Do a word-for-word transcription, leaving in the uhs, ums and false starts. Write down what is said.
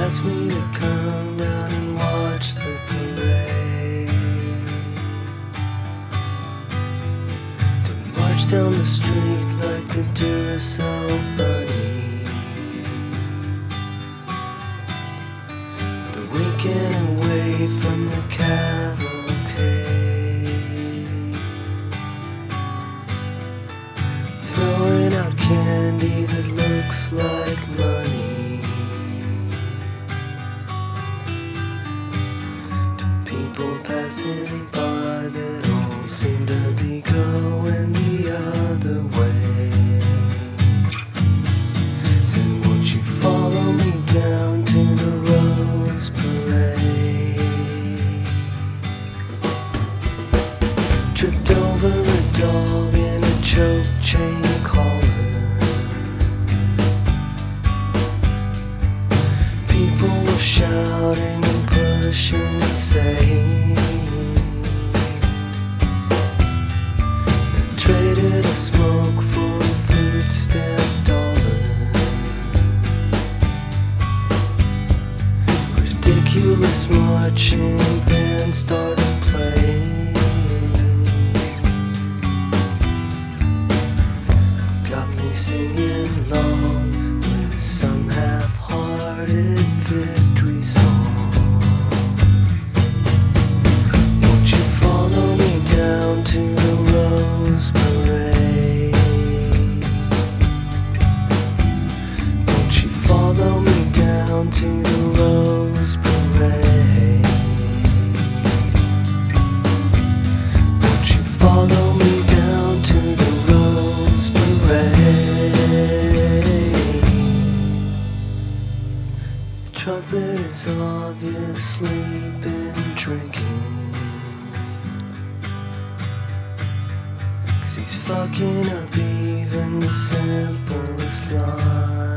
asked me to come down and watch the parade, to march down the street like the Duracell bunny, the winking away from the cavalcade, throwing out candy that looks like money to people passing by that all seem to be going the other way. Said, won't you follow me down to the Rose Parade? Tripped over a dog in a choke chain collar. People were shouting and pushing and saying, and traded a smoke for a food stamp dollar. Ridiculous marching band started playing, got me singing along with some half-hearted victory song. Won't you follow me down to the Rose Parade? Won't you follow me down to the Rose Parade? Won't you follow me down to the Rose Parade? The trumpet has obviously been drinking, 'cause he's fucking up even the simplest line.